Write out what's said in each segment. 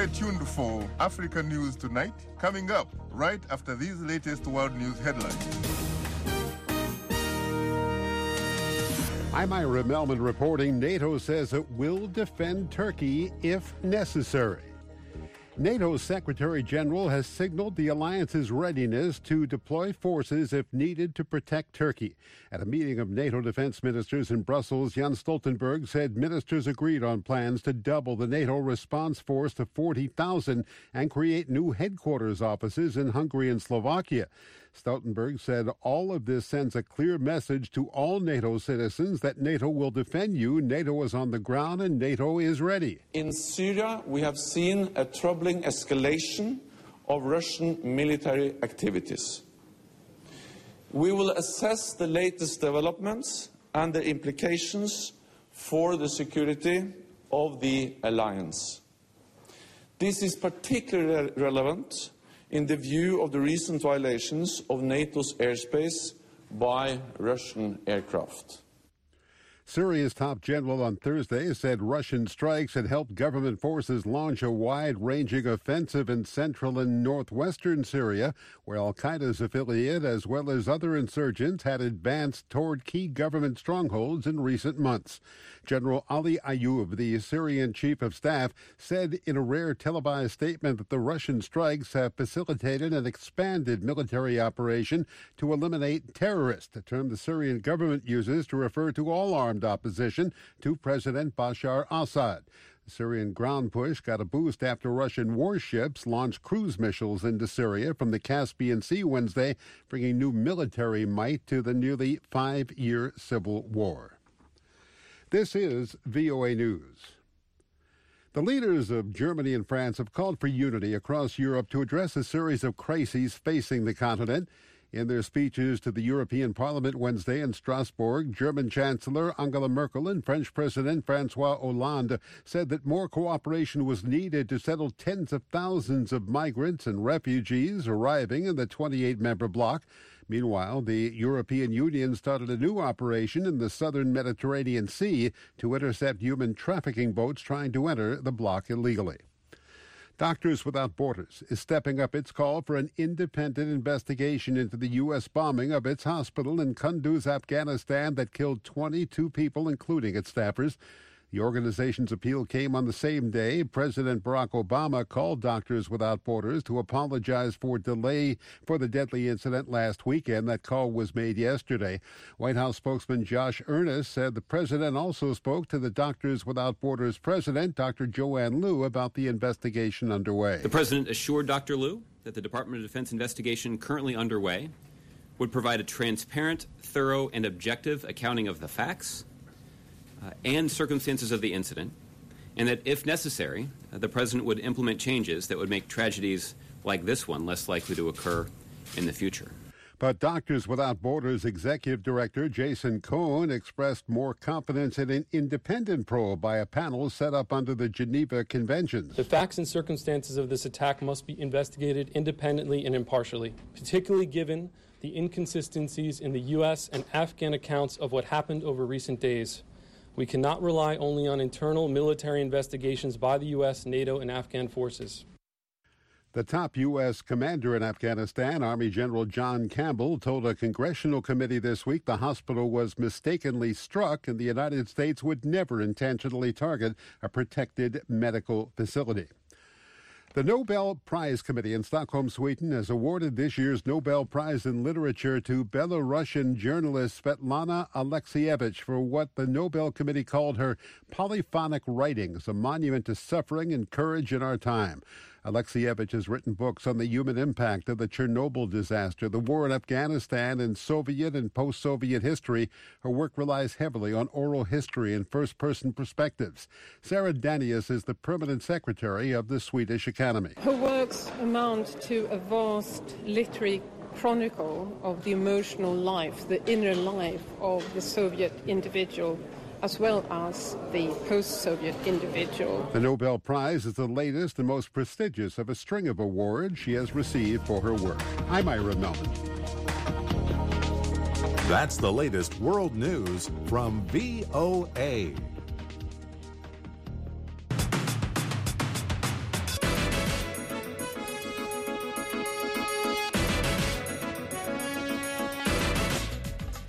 Stay tuned for Africa News Tonight, coming up right after these latest world news headlines. I'm Ira Melman reporting NATO says it will defend Turkey if necessary. NATO's Secretary General has signaled the alliance's readiness to deploy forces if needed to protect Turkey. At a meeting of NATO defense ministers in Brussels, Jens Stoltenberg said ministers agreed on plans to double the NATO response force to 40,000 and create new headquarters offices in Hungary and Slovakia. Stoltenberg said all of this sends a clear message to all NATO citizens that NATO will defend you, NATO is on the ground, and NATO is ready. In Syria, we have seen a troubling escalation of Russian military activities. We will assess the latest developments and the implications for the security of the alliance. This is particularly relevant in the view of the recent violations of NATO's airspace by Russian aircraft. Syria's top general on Thursday said Russian strikes had helped government forces launch a wide-ranging offensive in central and northwestern Syria, where al-Qaeda's affiliate as well as other insurgents had advanced toward key government strongholds in recent months. General Ali Ayoub, the Syrian chief of staff, said in a rare televised statement that the Russian strikes have facilitated an expanded military operation to eliminate terrorists, a term the Syrian government uses to refer to all armed opposition to President Bashar Assad. The Syrian ground push got a boost after Russian warships launched cruise missiles into Syria from the Caspian Sea Wednesday, bringing new military might to the nearly 5-year civil war. This is VOA News. The leaders of Germany and France have called for unity across Europe to address a series of crises facing the continent. In their speeches to the European Parliament Wednesday in Strasbourg, German Chancellor Angela Merkel and French President François Hollande said that more cooperation was needed to settle tens of thousands of migrants and refugees arriving in the 28-member bloc. Meanwhile, the European Union started a new operation in the southern Mediterranean Sea to intercept human trafficking boats trying to enter the bloc illegally. Doctors Without Borders is stepping up its call for an independent investigation into the U.S. bombing of its hospital in Kunduz, Afghanistan, that killed 22 people, including its staffers. The organization's appeal came on the same day President Barack Obama called Doctors Without Borders to apologize for delay for the deadly incident last weekend. That call was made yesterday. White House spokesman Josh Earnest said the president also spoke to the Doctors Without Borders president, Dr. Joanne Liu, about the investigation underway. The president assured Dr. Liu that the Department of Defense investigation currently underway would provide a transparent, thorough, and objective accounting of the facts and circumstances of the incident, and that if necessary, the president would implement changes that would make tragedies like this one less likely to occur in the future. But Doctors Without Borders Executive Director Jason Cohen expressed more confidence in an independent probe by a panel set up under the Geneva Conventions. The facts and circumstances of this attack must be investigated independently and impartially, particularly given the inconsistencies in the U.S. and Afghan accounts of what happened over recent days. We cannot rely only on internal military investigations by the U.S., NATO, and Afghan forces. The top U.S. commander in Afghanistan, Army General John Campbell, told a congressional committee this week the hospital was mistakenly struck and the United States would never intentionally target a protected medical facility. The Nobel Prize Committee in Stockholm, Sweden, has awarded this year's Nobel Prize in Literature to Belarusian journalist Svetlana Alexievich for what the Nobel Committee called her polyphonic writings, a monument to suffering and courage in our time. Alexievich has written books on the human impact of the Chernobyl disaster, the war in Afghanistan, and Soviet and post-Soviet history. Her work relies heavily on oral history and first-person perspectives. Sarah Danius is the permanent secretary of the Swedish Academy. Her works amount to a vast literary chronicle of the emotional life, the inner life of the Soviet individual, as well as the post-Soviet individual. The Nobel Prize is the latest and most prestigious of a string of awards she has received for her work. I'm Ira Melman. That's the latest world news from VOA.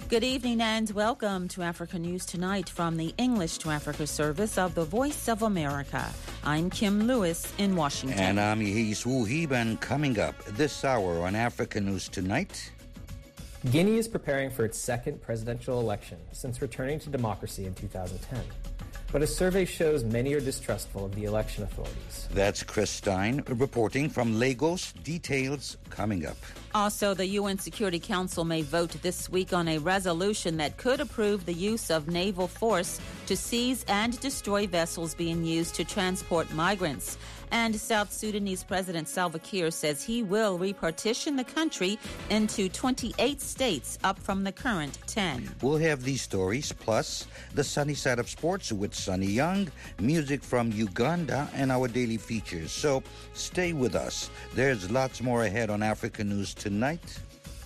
Good evening and welcome to Africa News Tonight from the English to Africa service of the Voice of America. I'm Kim Lewis in Washington. And I'm Yehis Wuhib, and coming up this hour on Africa News Tonight. Guinea is preparing for its second presidential election since returning to democracy in 2010. But a survey shows many are distrustful of the election authorities. That's Chris Stein reporting from Lagos. Details coming up. Also, the UN Security Council may vote this week on a resolution that could approve the use of naval force to seize and destroy vessels being used to transport migrants. And South Sudanese President Salva Kiir says he will repartition the country into 28 states, up from the current 10. We'll have these stories, plus the sunny side of sports with Sunny Young, music from Uganda, and our daily features. So stay with us. There's lots more ahead on Africa News Tonight.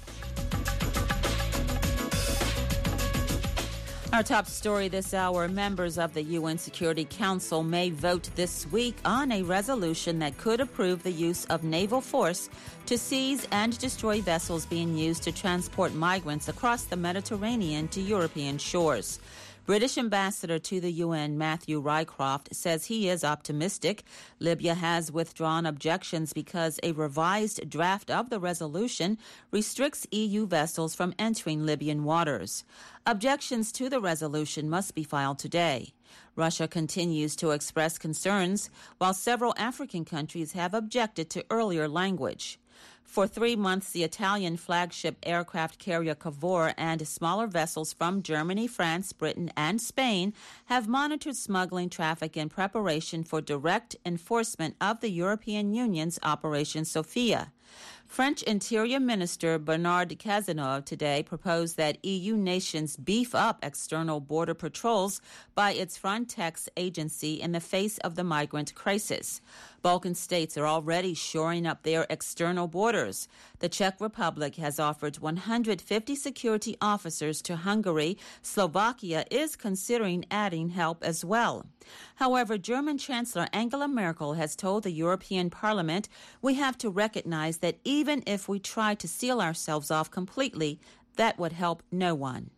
Our top story this hour, members of the UN Security Council may vote this week on a resolution that could approve the use of naval force to seize and destroy vessels being used to transport migrants across the Mediterranean to European shores. British ambassador to the UN, Matthew Rycroft, says he is optimistic. Libya has withdrawn objections because a revised draft of the resolution restricts EU vessels from entering Libyan waters. Objections to the resolution must be filed today. Russia continues to express concerns, while several African countries have objected to earlier language. For 3 months, the Italian flagship aircraft carrier Cavour and smaller vessels from Germany, France, Britain, and Spain have monitored smuggling traffic in preparation for direct enforcement of the European Union's Operation Sophia. French Interior Minister Bernard Cazeneuve today proposed that EU nations beef up external border patrols by its Frontex agency in the face of the migrant crisis. Balkan states are already shoring up their external borders. The Czech Republic has offered 150 security officers to Hungary. Slovakia is considering adding help as well. However, German Chancellor Angela Merkel has told the European Parliament we have to recognize that even if we try to seal ourselves off completely, that would help no one.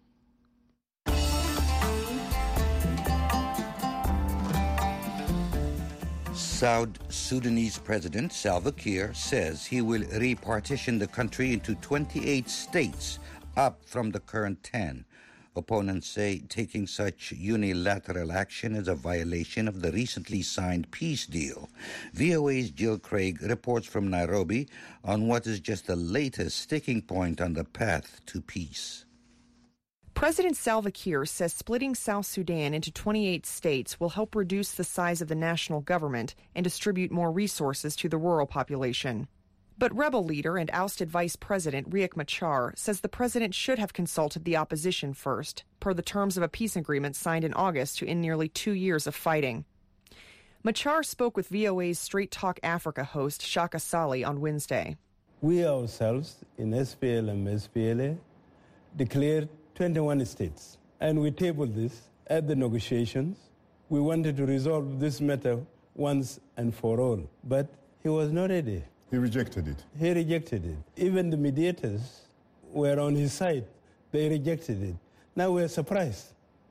South Sudanese President Salva Kiir says he will repartition the country into 28 states, up from the current 10. Opponents say taking such unilateral action is a violation of the recently signed peace deal. VOA's Jill Craig reports from Nairobi on what is just the latest sticking point on the path to peace. President Salva Kiir says splitting South Sudan into 28 states will help reduce the size of the national government and distribute more resources to the rural population. But rebel leader and ousted Vice President Riek Machar says the president should have consulted the opposition first, per the terms of a peace agreement signed in August to end nearly 2 years of fighting. Machar spoke with VOA's Straight Talk Africa host Shaka Sali on Wednesday. We ourselves in SPLM-SPLA declared 21 states, and we tabled this at the negotiations. We wanted to resolve this matter once and for all, but he was not ready. He rejected it. He rejected it. Even the mediators were on his side. They rejected it. Now we're surprised.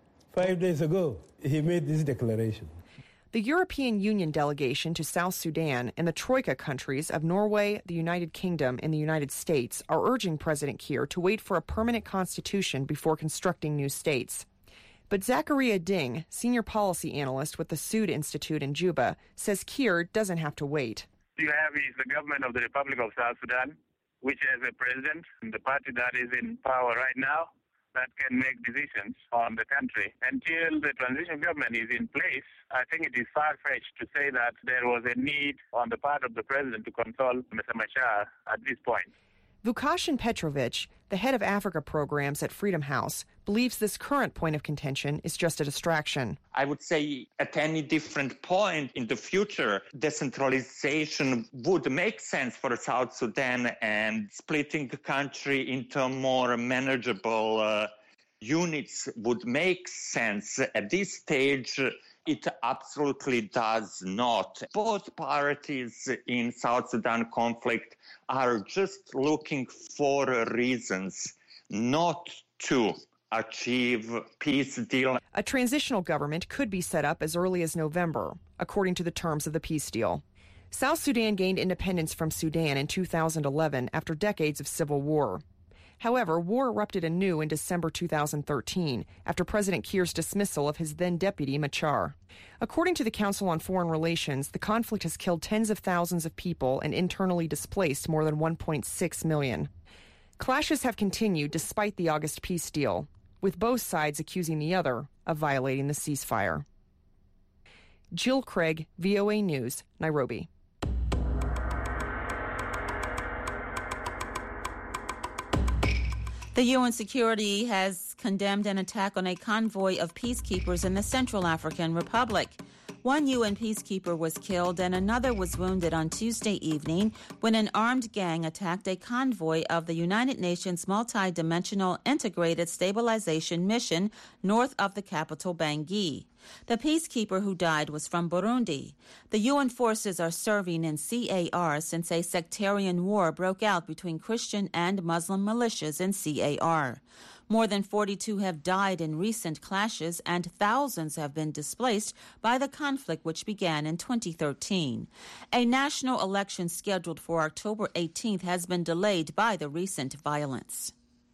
5 days ago, he made this declaration. The European Union delegation to South Sudan and the Troika countries of Norway, the United Kingdom, and the United States are urging President Kiir to wait for a permanent constitution before constructing new states. But Zachariah Ding, senior policy analyst with the Sud Institute in Juba, says Kiir doesn't have to wait. You have is the government of the Republic of South Sudan, which has a president, and the party that is in power right now, that can make decisions on the country. Until the transition government is in place, I think it is far-fetched to say that there was a need on the part of the president to consult Mr. Machar at this point. Vukashin Petrovic, the head of Africa programs at Freedom House, believes this current point of contention is just a distraction. I would say at any different point in the future, decentralization would make sense for South Sudan, and splitting the country into more manageable units would make sense. At this stage, it absolutely does not. Both parties in South Sudan conflict are just looking for reasons not to achieve peace deal. A transitional government could be set up as early as November, according to the terms of the peace deal. South Sudan gained independence from Sudan in 2011 after decades of civil war. However, war erupted anew in December 2013 after President Kiir's dismissal of his then-deputy Machar. According to the Council on Foreign Relations, the conflict has killed tens of thousands of people and internally displaced more than 1.6 million. Clashes have continued despite the August peace deal, with both sides accusing the other of violating the ceasefire. Jill Craig, VOA News, Nairobi. The UN Security has condemned an attack on a convoy of peacekeepers in the Central African Republic. One UN peacekeeper was killed and another was wounded on Tuesday evening when an armed gang attacked a convoy of the United Nations Multi-Dimensional Integrated Stabilization Mission north of the capital Bangui. The peacekeeper who died was from Burundi. The UN forces are serving in CAR since a sectarian war broke out between Christian and Muslim militias in CAR. More than 42 have died in recent clashes and thousands have been displaced by the conflict which began in 2013. A national election scheduled for October 18th has been delayed by the recent violence.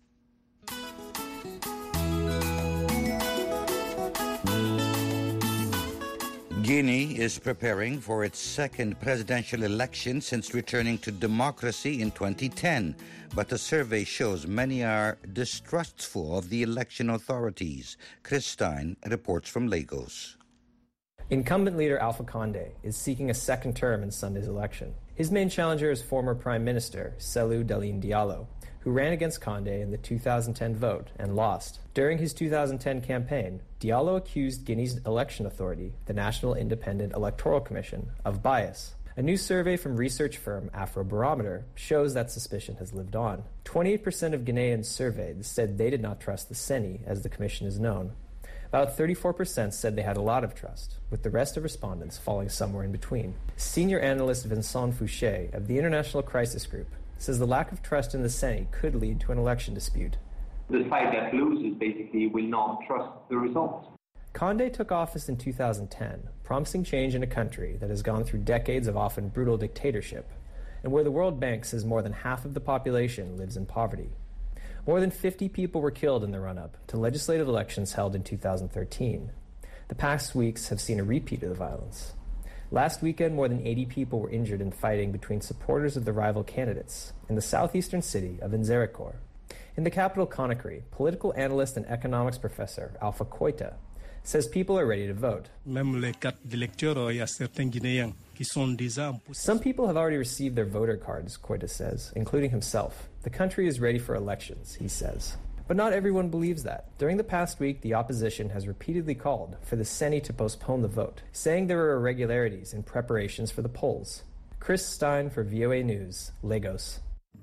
Guinea is preparing for its second presidential election since returning to democracy in 2010, but a survey shows many are distrustful of the election authorities. Chris Stein reports from Lagos. Incumbent leader Alpha Condé is seeking a second term in Sunday's election. His main challenger is former Prime Minister Cellou Dalein Diallo, who ran against Condé in the 2010 vote and lost. During his 2010 campaign, Diallo accused Guinea's election authority, the National Independent Electoral Commission, of bias. A new survey from research firm Afrobarometer shows that suspicion has lived on. 28% of Guineans surveyed said they did not trust the CENI, as the commission is known. About 34% said they had a lot of trust, with the rest of respondents falling somewhere in between. Senior analyst Vincent Fouché of the International Crisis Group says the lack of trust in the CENI could lead to an election dispute. The side that loses basically will not trust the results. Condé took office in 2010, promising change in a country that has gone through decades of often brutal dictatorship, and where the World Bank says more than half of the population lives in poverty. More than 50 people were killed in the run-up to legislative elections held in 2013. The past weeks have seen a repeat of the violence. Last weekend, more than 80 people were injured in fighting between supporters of the rival candidates in the southeastern city of Nzerekor. In the capital Conakry, political analyst and economics professor Alpha Koita says people are ready to vote. Some people have already received their voter cards, Koita says, including himself. The country is ready for elections, he says. But not everyone believes that. During the past week, the opposition has repeatedly called for the CENI to postpone the vote, saying there are irregularities in preparations for the polls. Chris Stein for VOA News, Lagos.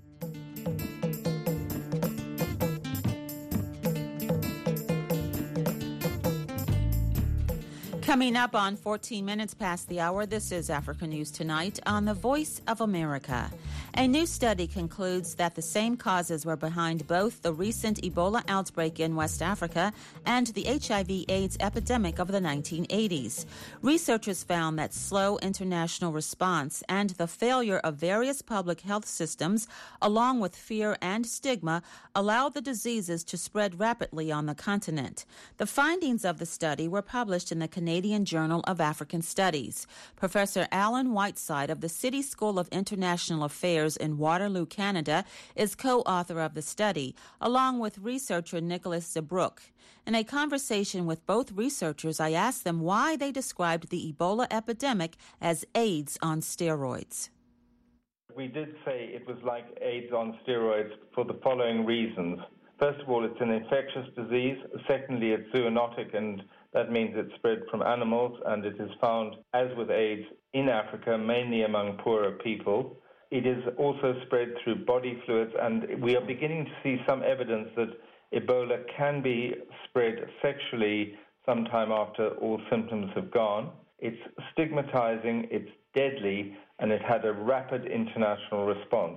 Coming up on 14 minutes past the hour, this is Africa News Tonight on the Voice of America. A new study concludes that the same causes were behind both the recent Ebola outbreak in West Africa and the HIV/AIDS epidemic of the 1980s. Researchers found that slow international response and the failure of various public health systems, along with fear and stigma, allowed the diseases to spread rapidly on the continent. The findings of the study were published in the Canadian Journal of African Studies. Professor Alan Whiteside of the City School of International Affairs in Waterloo, Canada, is co-author of the study, along with researcher Nicholas Zebrook. In a conversation with both researchers, I asked them why they described the Ebola epidemic as AIDS on steroids. We did say it was like AIDS on steroids for the following reasons. First of all, it's an infectious disease. Secondly, it's zoonotic, and that means it's spread from animals, and it is found, as with AIDS, in Africa, mainly among poorer people. It is also spread through body fluids, and we are beginning to see some evidence that Ebola can be spread sexually sometime after all symptoms have gone. It's stigmatizing, it's deadly, and it had a rapid international response.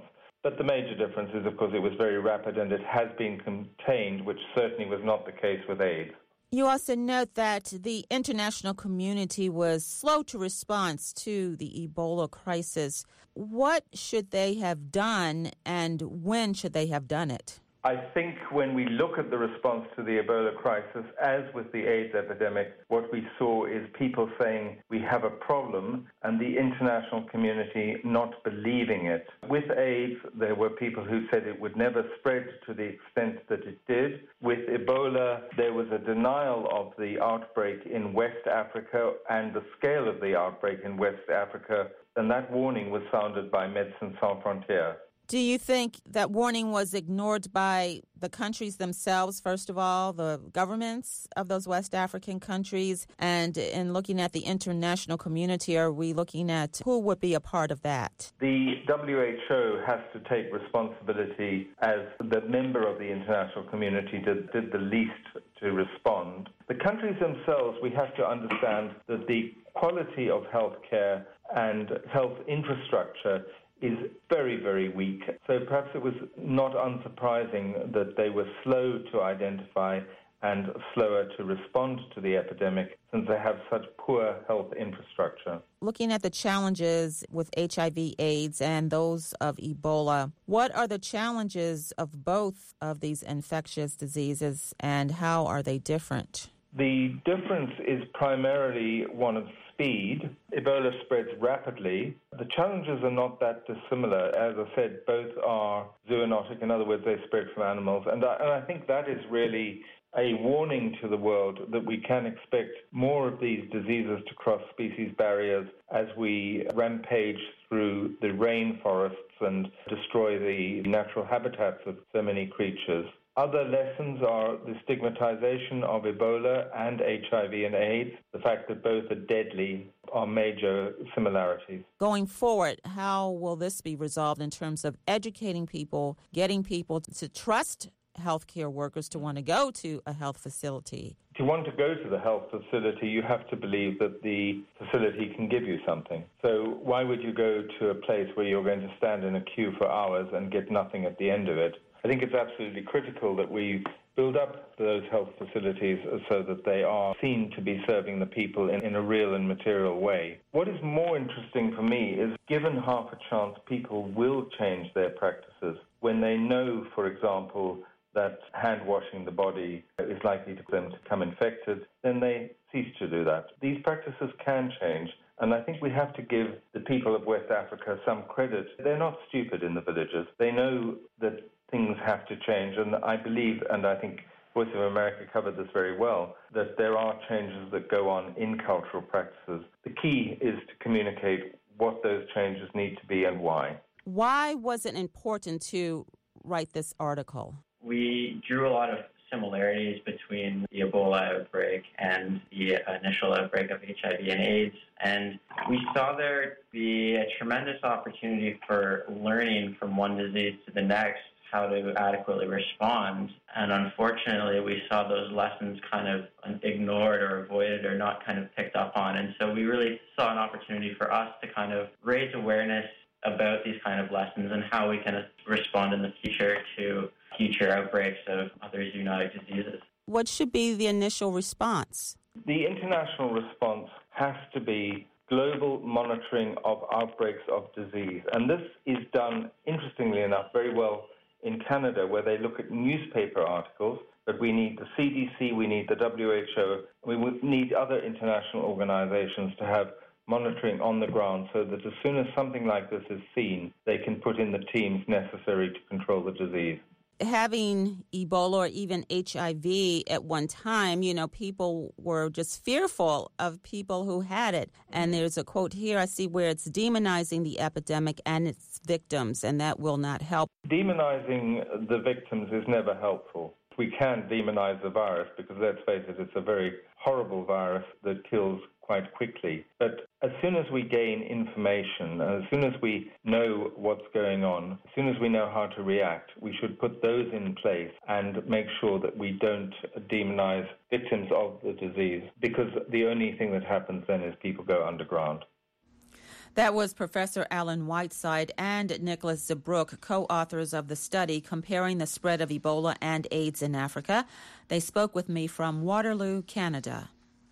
But the major difference is, of course, it was very rapid and it has been contained, which certainly was not the case with AIDS. You also note that the international community was slow to respond to the Ebola crisis. What should they have done, and when should they have done it? I think when we look at the response to the Ebola crisis, as with the AIDS epidemic, what we saw is people saying we have a problem and the international community not believing it. With AIDS, there were people who said it would never spread to the extent that it did. With Ebola, there was a denial of the outbreak in West Africa and the scale of the outbreak in West Africa, and that warning was sounded by Médecins Sans Frontières. Do you think that warning was ignored by the countries themselves, first of all, the governments of those West African countries? And in looking at the international community, are we looking at who would be a part of that? The WHO has to take responsibility as the member of the international community that did the least to respond. The countries themselves, we have to understand that the quality of health care and health infrastructure is very, very weak. So perhaps it was not unsurprising that they were slow to identify and slower to respond to the epidemic since they have such poor health infrastructure. Looking at the challenges with HIV/AIDS and those of Ebola, what are the challenges of both of these infectious diseases and how are they different? The difference is primarily one of speed. Ebola spreads rapidly. The challenges are not that dissimilar. As I said, both are zoonotic. In other words, they spread from animals. And I think that is really a warning to the world that we can expect more of these diseases to cross species barriers as we rampage through the rainforests and destroy the natural habitats of so many creatures. Other lessons are the stigmatization of Ebola and HIV and AIDS. The fact that both are deadly are major similarities. Going forward, how will this be resolved in terms of educating people, getting people to trust healthcare workers to want to go to a health facility? If you want to go to the health facility, you have to believe that the facility can give you something. So why would you go to a place where you're going to stand in a queue for hours and get nothing at the end of it? I think it's absolutely critical that we build up those health facilities so that they are seen to be serving the people in a real and material way. What is more interesting for me is, given half a chance, people will change their practices when they know, for example, that hand washing the body is likely to them to become infected, then they cease to do that. These practices can change, and I think we have to give the people of West Africa some credit. They're not stupid in the villages. They know that things have to change, and I believe, and I think Voice of America covered this very well, that there are changes that go on in cultural practices. The key is to communicate what those changes need to be and why. Why was it important to write this article? We drew a lot of similarities between the Ebola outbreak and the initial outbreak of HIV and AIDS, and we saw there be a tremendous opportunity for learning from one disease to the next how to adequately respond. And unfortunately, we saw those lessons kind of ignored or avoided or not kind of picked up on. And so we really saw an opportunity for us to kind of raise awareness about these kind of lessons and how we can respond in the future to future outbreaks of other zoonotic diseases. What should be the initial response? The international response has to be global monitoring of outbreaks of disease. And this is done, interestingly enough, very well in Canada, where they look at newspaper articles, but we need the CDC, we need the WHO, we need other international organizations to have monitoring on the ground so that as soon as something like this is seen, they can put in the teams necessary to control the disease. Having Ebola or even HIV at one time, people were just fearful of people who had it. And there's a quote here I see where it's demonizing the epidemic and its victims, and that will not help. Demonizing the victims is never helpful. We can't demonize the virus because, let's face it, it's a very horrible virus that kills quite quickly. But as soon as we gain information, as soon as we know what's going on, as soon as we know how to react, we should put those in place and make sure that we don't demonize victims of the disease, because the only thing that happens then is people go underground. That was Professor Alan Whiteside and Nicholas Zabrook, co-authors of the study comparing the spread of Ebola and AIDS in Africa. They spoke with me from Waterloo, Canada.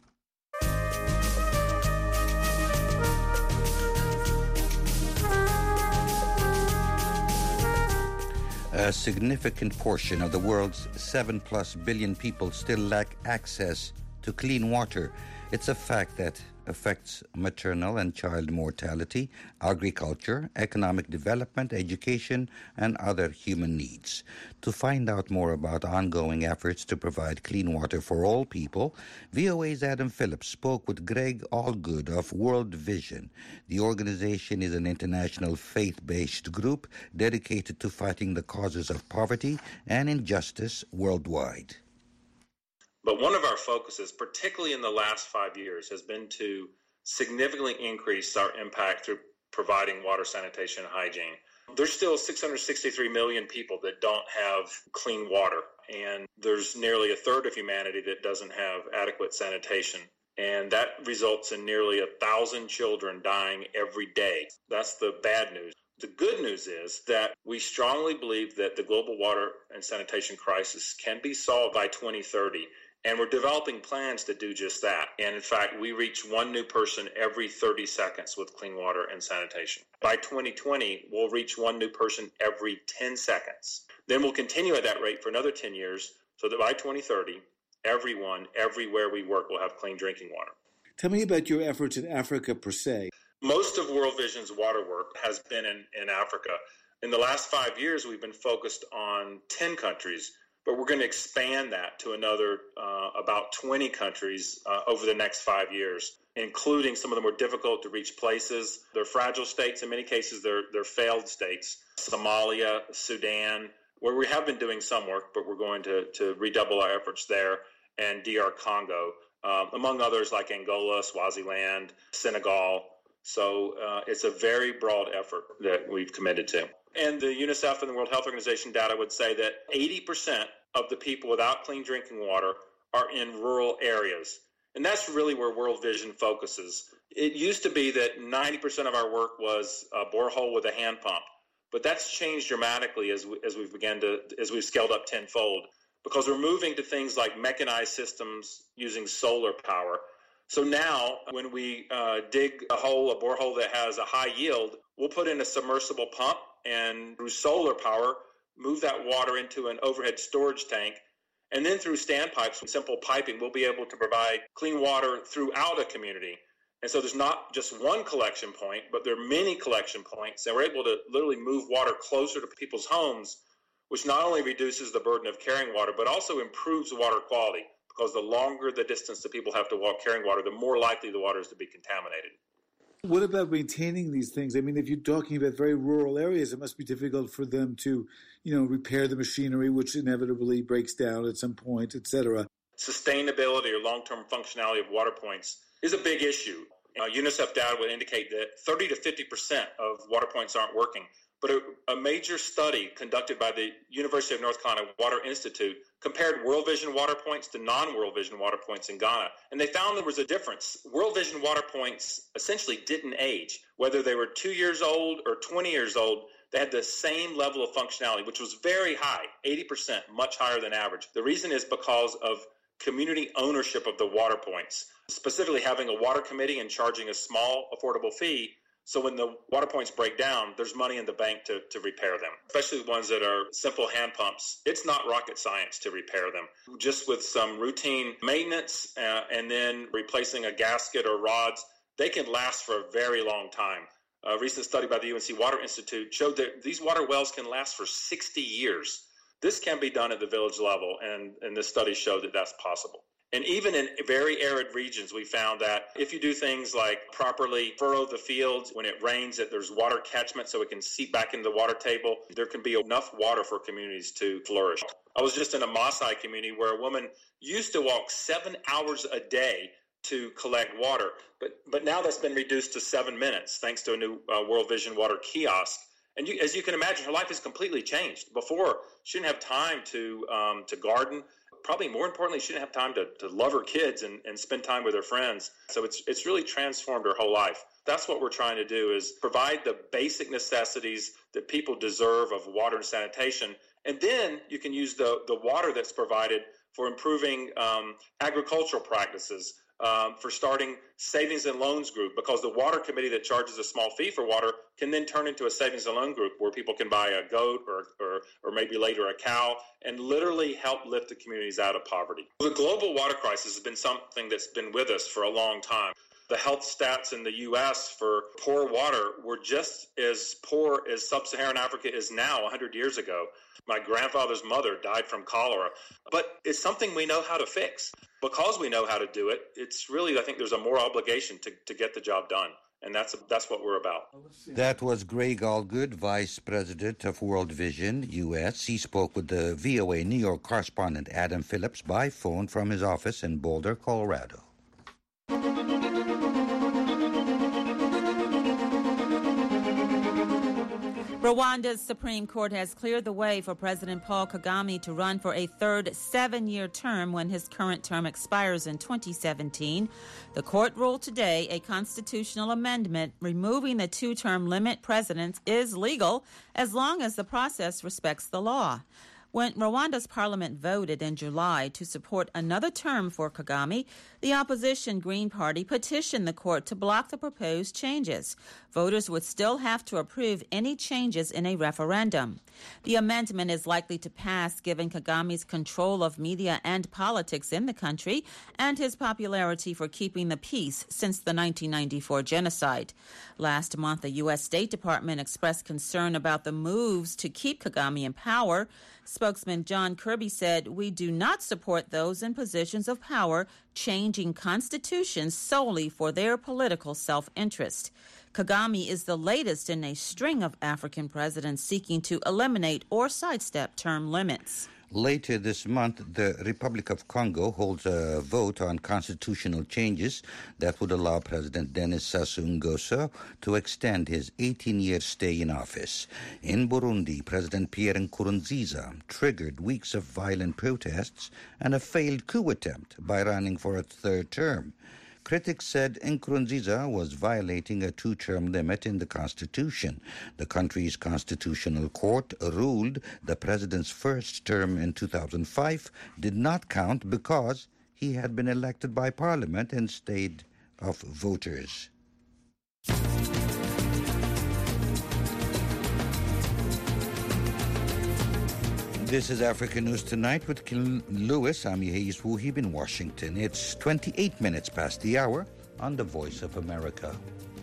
A significant portion of the world's 7+ billion people still lack access to clean water. It's a fact that affects maternal and child mortality, agriculture, economic development, education, and other human needs. To find out more about ongoing efforts to provide clean water for all people, VOA's Adam Phillips spoke with Greg Allgood of World Vision. The organization is an international faith-based group dedicated to fighting the causes of poverty and injustice worldwide. But one of our focuses, particularly in the last 5 years, has been to significantly increase our impact through providing water, sanitation, and hygiene. There's still 663 million people that don't have clean water, and there's nearly a third of humanity that doesn't have adequate sanitation. And that results in nearly 1,000 children dying every day. That's the bad news. The good news is that we strongly believe that the global water and sanitation crisis can be solved by 2030. And we're developing plans to do just that. And in fact, we reach one new person every 30 seconds with clean water and sanitation. By 2020, we'll reach one new person every 10 seconds. Then we'll continue at that rate for another 10 years, so that by 2030, everyone, everywhere we work, will have clean drinking water. Tell me about your efforts in Africa per se. Most of World Vision's water work has been in Africa. In the last 5 years, we've been focused on 10 countries. But we're going to expand that to another about 20 countries over the next 5 years, including some of the more difficult to reach places. They're fragile states. In many cases, they're failed states. Somalia, Sudan, where we have been doing some work, but we're going to redouble our efforts there, and DR Congo, among others like Angola, Swaziland, Senegal. So it's a very broad effort that we've committed to. And the UNICEF and the World Health Organization data would say that 80% of the people without clean drinking water are in rural areas. And that's really where World Vision focuses. It used to be that 90% of our work was a borehole with a hand pump. But that's changed dramatically as we've scaled up tenfold, because we're moving to things like mechanized systems using solar power. So now when we dig a borehole that has a high yield, we'll put in a submersible pump and through solar power, move that water into an overhead storage tank. And then through standpipes and simple piping, we'll be able to provide clean water throughout a community. And so there's not just one collection point, but there are many collection points. And we're able to literally move water closer to people's homes, which not only reduces the burden of carrying water, but also improves water quality. Because the longer the distance that people have to walk carrying water, the more likely the water is to be contaminated. What about maintaining these things? I mean, if you're talking about very rural areas, it must be difficult for them to, repair the machinery, which inevitably breaks down at some point, et cetera. Sustainability or long-term functionality of water points is a big issue. UNICEF data would indicate that 30 to 50% of water points aren't working. But a major study conducted by the University of North Carolina Water Institute compared World Vision water points to non-World Vision water points in Ghana. And they found there was a difference. World Vision water points essentially didn't age. Whether they were 2 years old or 20 years old, they had the same level of functionality, which was very high, 80%, much higher than average. The reason is because of community ownership of the water points, specifically having a water committee and charging a small, affordable fee. So when the water points break down, there's money in the bank to repair them, especially the ones that are simple hand pumps. It's not rocket science to repair them. Just with some routine maintenance and then replacing a gasket or rods, they can last for a very long time. A recent study by the UNC Water Institute showed that these water wells can last for 60 years. This can be done at the village level, and this study showed that that's possible. And even in very arid regions, we found that if you do things like properly furrow the fields when it rains, that there's water catchment so it can seep back into the water table, there can be enough water for communities to flourish. I was just in a Maasai community where a woman used to walk 7 hours a day to collect water, but now that's been reduced to 7 minutes thanks to a new World Vision water kiosk. And as you can imagine, her life has completely changed. Before, she didn't have time to garden. Probably more importantly, she didn't have time to love her kids and spend time with her friends. So it's really transformed her whole life. That's what we're trying to do, is provide the basic necessities that people deserve of water and sanitation. And then you can use the water that's provided for improving agricultural practices, for starting savings and loans group, because the water committee that charges a small fee for water can then turn into a savings and loan group where people can buy a goat or maybe later a cow and literally help lift the communities out of poverty. The global water crisis has been something that's been with us for a long time. The health stats in the U.S. for poor water were just as poor as sub-Saharan Africa is now 100 years ago. My grandfather's mother died from cholera. But it's something we know how to fix. Because we know how to do it, it's really, I think there's a moral obligation to get the job done. And that's what we're about. That was Greg Allgood, Vice President of World Vision, U.S. He spoke with the VOA New York correspondent Adam Phillips by phone from his office in Boulder, Colorado. Rwanda's Supreme Court has cleared the way for President Paul Kagame to run for a third 7-year term when his current term expires in 2017. The court ruled today a constitutional amendment removing the 2-term limit presidents is legal as long as the process respects the law. When Rwanda's parliament voted in July to support another term for Kagame, the opposition Green Party petitioned the court to block the proposed changes. Voters would still have to approve any changes in a referendum. The amendment is likely to pass given Kagame's control of media and politics in the country and his popularity for keeping the peace since the 1994 genocide. Last month, the U.S. State Department expressed concern about the moves to keep Kagame in power. Spokesman John Kirby said, "We do not support those in positions of power changing constitutions solely for their political self-interest." Kagame is the latest in a string of African presidents seeking to eliminate or sidestep term limits. Later this month, the Republic of Congo holds a vote on constitutional changes that would allow President Denis Sassou Nguesso to extend his 18-year stay in office. In Burundi, President Pierre Nkurunziza triggered weeks of violent protests and a failed coup attempt by running for a third term. Critics said Nkurunziza was violating a 2-term limit in the constitution. The country's constitutional court ruled the president's first term in 2005 did not count because he had been elected by parliament instead of voters. This is Africa News Tonight with Ken Lewis. I'm Yehis Wuhib in Washington. It's 28 minutes past the hour on The Voice of America.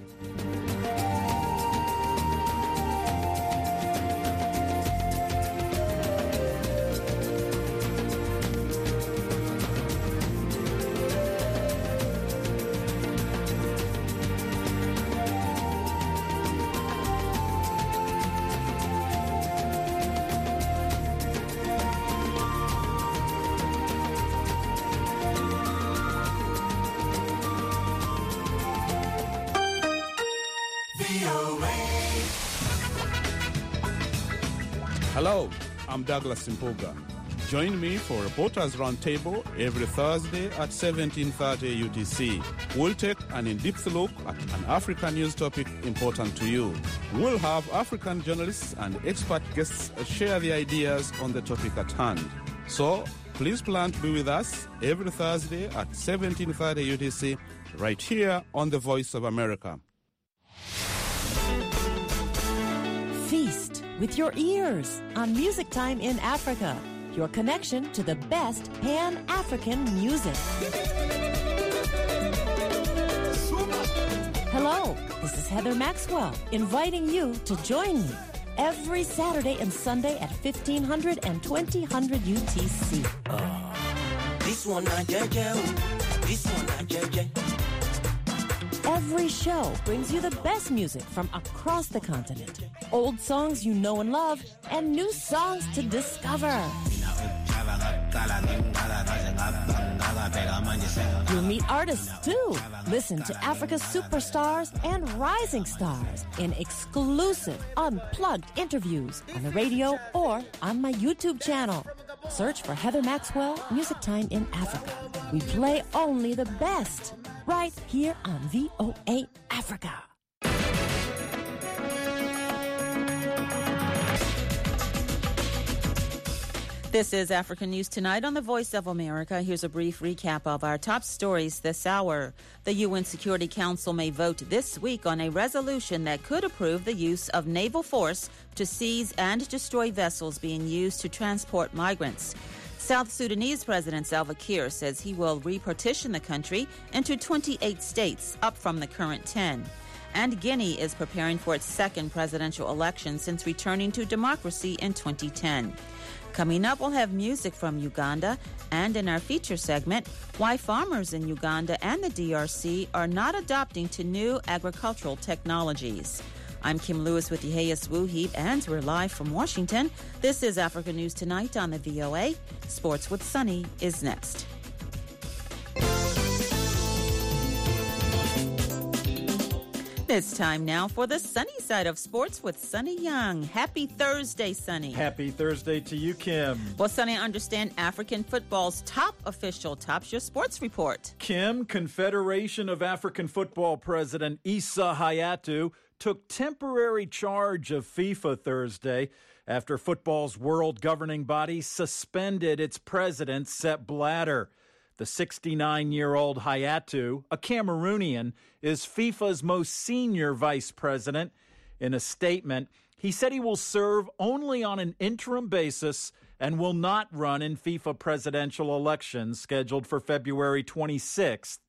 Hello, I'm Douglas Mpuga. Join me for Reporters Roundtable every Thursday at 17:30 UTC. We'll take an in-depth look at an African news topic important to you. We'll have African journalists and expert guests share their ideas on the topic at hand. So, please plan to be with us every Thursday at 17:30 UTC right here on The Voice of America. Feast with your ears on Music Time in Africa, your connection to the best Pan-African music. Hello, this is Heather Maxwell, inviting you to join me every Saturday and Sunday at 1500 and 2000 UTC. This one not JJ, this one not JJ. Every show brings you the best music from across the continent. Old songs you know and love, and new songs to discover. You'll meet artists too. Listen to Africa's superstars and rising stars in exclusive, unplugged interviews on the radio or on my YouTube channel. Search for Heather Maxwell, Music Time in Africa. We play only the best right here on VOA Africa. This is Africa News Tonight on the Voice of America. Here's a brief recap of our top stories this hour. The UN Security Council may vote this week on a resolution that could approve the use of naval force to seize and destroy vessels being used to transport migrants. South Sudanese President Salva Kiir says he will repartition the country into 28 states, up from the current 10. And Guinea is preparing for its second presidential election since returning to democracy in 2010. Coming up, we'll have music from Uganda, and in our feature segment, why farmers in Uganda and the DRC are not adopting to new agricultural technologies. I'm Kim Lewis with Yeheya Swooheed, and we're live from Washington. This is Africa News Tonight on the VOA. Sports with Sunny is next. It's time now for the sunny side of sports with Sunny Young. Happy Thursday, Sunny. Happy Thursday to you, Kim. Well, Sunny, I understand African football's top official tops your sports report. Kim, Confederation of African Football President Issa Hayatou took temporary charge of FIFA Thursday after football's world governing body suspended its president, Sepp Blatter. The 69-year-old Hayatou, a Cameroonian, is FIFA's most senior vice president. In a statement, he said he will serve only on an interim basis and will not run in FIFA presidential elections scheduled for February 26,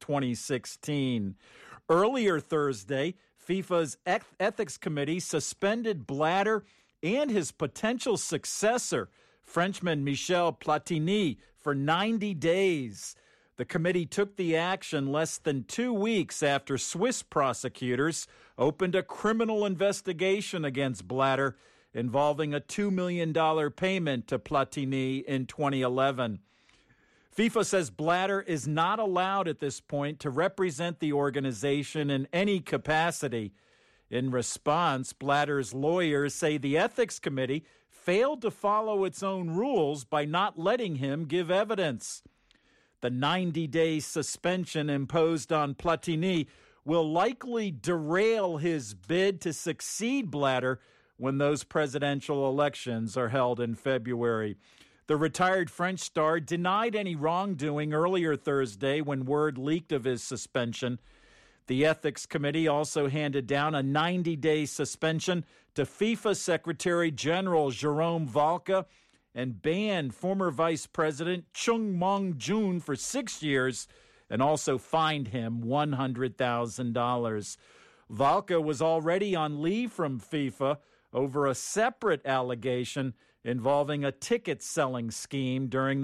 2016. Earlier Thursday, FIFA's Ethics Committee suspended Blatter and his potential successor, Frenchman Michel Platini, for 90 days. The committee took the action less than 2 weeks after Swiss prosecutors opened a criminal investigation against Blatter involving a $2 million payment to Platini in 2011. FIFA says Blatter is not allowed at this point to represent the organization in any capacity. In response, Blatter's lawyers say the Ethics Committee failed to follow its own rules by not letting him give evidence. The 90-day suspension imposed on Platini will likely derail his bid to succeed Blatter when those presidential elections are held in February. The retired French star denied any wrongdoing earlier Thursday when word leaked of his suspension. The Ethics Committee also handed down a 90-day suspension to FIFA Secretary General Jerome Valcke and banned former Vice President Chung Mong-jun for 6 years and also fined him $100,000. Valcke was already on leave from FIFA over a separate allegation involving a ticket-selling scheme during the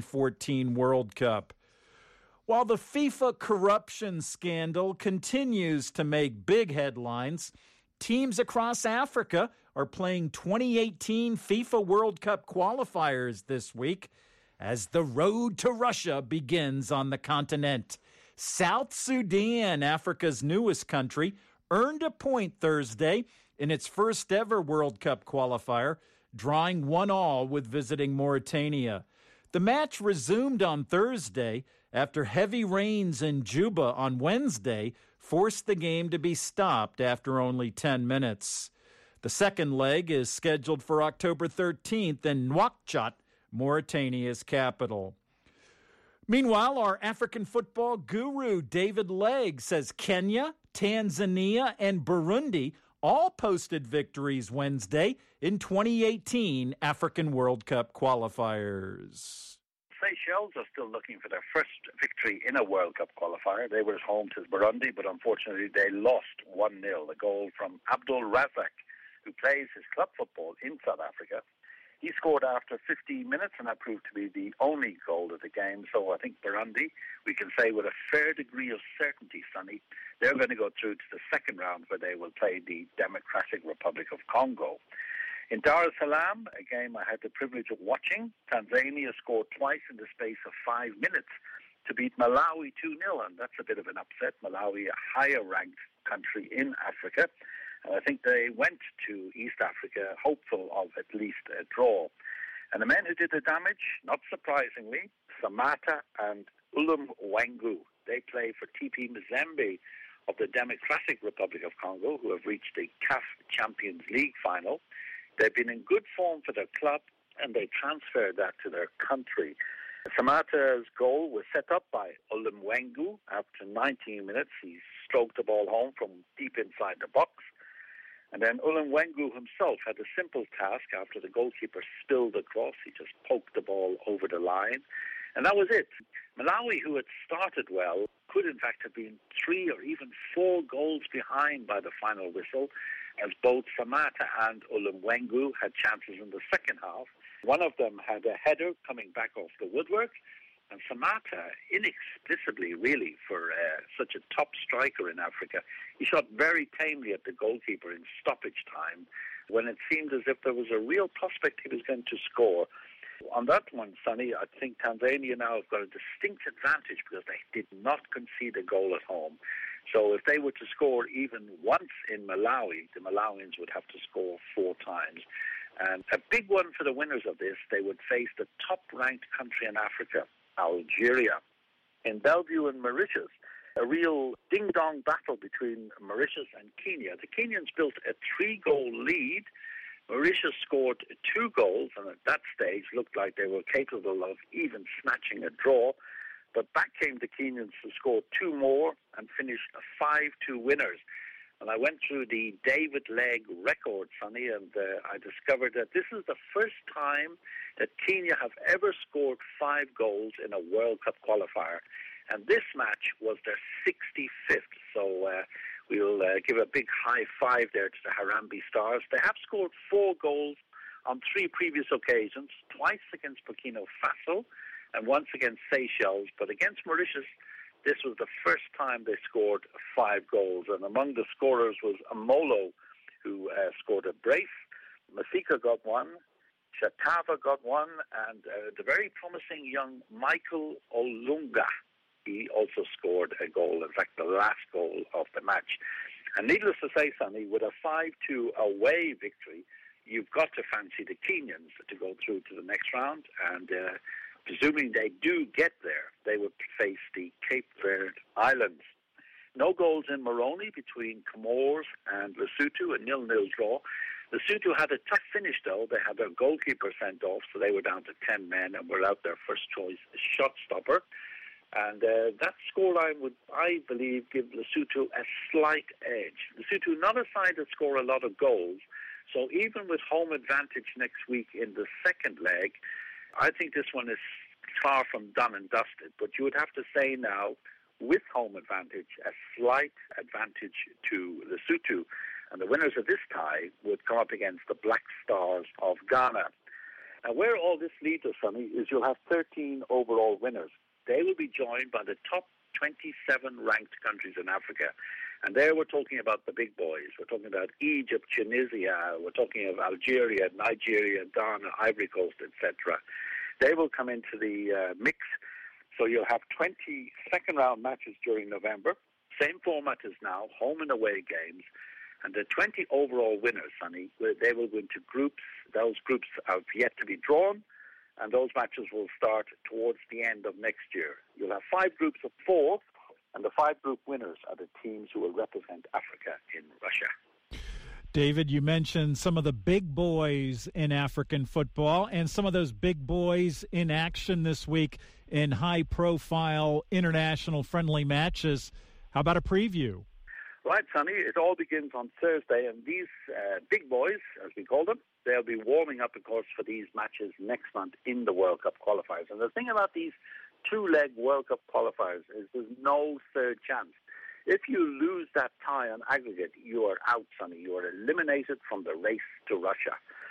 2014 World Cup. While the FIFA corruption scandal continues to make big headlines, teams across Africa are playing 2018 FIFA World Cup qualifiers this week as the road to Russia begins on the continent. South Sudan, Africa's newest country, earned a point Thursday in its first ever World Cup qualifier, drawing 1-1 with visiting Mauritania. The match resumed on Thursday after heavy rains in Juba on Wednesday forced the game to be stopped after only 10 minutes. The second leg is scheduled for October 13th in Nouakchott, Mauritania's capital. Meanwhile, our African football guru, David Legg, says Kenya, Tanzania, and Burundi all posted victories Wednesday in 2018 African World Cup qualifiers. Seychelles are still looking for their first victory in a World Cup qualifier. They were at home to Burundi, but unfortunately they lost 1-0. A goal from Abdul Razak, who plays his club football in South Africa. He scored after 15 minutes, and that proved to be the only goal of the game. So I think Burundi, we can say with a fair degree of certainty, Sonny, they're going to go through to the second round where they will play the Democratic Republic of Congo. In Dar es Salaam, a game I had the privilege of watching, Tanzania scored twice in the space of 5 minutes to beat Malawi 2-0, and that's a bit of an upset. Malawi, a higher-ranked country in Africa. And I think they went to East Africa hopeful of at least a draw. And the men who did the damage, not surprisingly, Samata and Ulum Wengu. They play for TP Mazembe of the Democratic Republic of Congo, who have reached the CAF Champions League final. They've been in good form for their club, and they transferred that to their country. Samatta's goal was set up by Olumwengu. After 19 minutes, he stroked the ball home from deep inside the box. And then Olumwengu himself had a simple task after the goalkeeper spilled the cross. He just poked the ball over the line. And that was it. Malawi, who had started well, could in fact have been 3 or even 4 goals behind by the final whistle, as both Samatta and Olumwengu had chances in the second half. One of them had a header coming back off the woodwork, and Samatta, inexplicably really for such a top striker in Africa, he shot very tamely at the goalkeeper in stoppage time when it seemed as if there was a real prospect he was going to score. On that one, Sonny, I think Tanzania now have got a distinct advantage because they did not concede a goal at home. So if they were to score even once in Malawi, the Malawians would have to score 4 times. And a big one for the winners of this, they would face the top-ranked country in Africa, Algeria. In Bellevue and Mauritius, a real ding-dong battle between Mauritius and Kenya. The Kenyans built a 3-goal lead. Mauritius scored 2 goals, and at that stage looked like they were capable of even snatching a draw. But back came the Kenyans to score 2 more and finish 5-2 winners. And I went through the David Legg record, Sonny, and I discovered that this is the first time that Kenya have ever scored 5 goals in a World Cup qualifier. And this match was their 65th. So we'll give a big high five there to the Harambee Stars. They have scored 4 goals on 3 previous occasions, twice against Burkina Faso and once against Seychelles. But against Mauritius, this was the first time they scored 5 goals. And among the scorers was Amolo, who scored a brace. Masika got 1. Shatava got 1. And the very promising young Michael Olunga, he also scored a goal, in fact, the last goal of the match. And needless to say, Sonny, with a 5-2 away victory, you've got to fancy the Kenyans to go through to the next round. And presuming they do get there, they would face the Cape Verde Islands. No goals in Moroni between Comores and Lesotho, a 0-0 draw. Lesotho had a tough finish, though. They had their goalkeeper sent off, so they were down to 10 men and were out their first choice shot stopper. And that scoreline would, I believe, give Lesotho a slight edge. Lesotho, not a side that score a lot of goals, so even with home advantage next week in the second leg, I think this one is far from done and dusted. But you would have to say now, with home advantage, a slight advantage to Lesotho. And the winners of this tie would come up against the Black Stars of Ghana. Now, where all this leads us, Sonny, is you'll have 13 overall winners. They will be joined by the top 27 ranked countries in Africa. And there we're talking about the big boys. We're talking about Egypt, Tunisia. We're talking of Algeria, Nigeria, Ghana, Ivory Coast, etc. They will come into the mix. So you'll have 20 second-round matches during November. Same format as now, home and away games. And the 20 overall winners, Sonny, they will go into groups. Those groups have yet to be drawn. And those matches will start towards the end of next year. You'll have 5 groups of 4, and the 5 group winners are the teams who will represent Africa in Russia. David, you mentioned some of the big boys in African football and some of those big boys in action this week in high-profile international friendly matches. How about a preview? Right, Sonny, it all begins on Thursday, and these big boys, as we call them, they'll be warming up, of course, for these matches next month in the World Cup qualifiers. And the thing about these 2-leg World Cup qualifiers is there's no third chance. If you lose that tie on aggregate, you are out, Sonny. You are eliminated from the race to Russia.